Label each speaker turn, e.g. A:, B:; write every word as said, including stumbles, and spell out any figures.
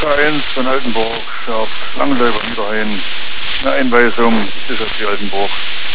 A: eins von Altenburg auf Langenläufer Niederhain. Eine Einweisung bis auf die Altenburg.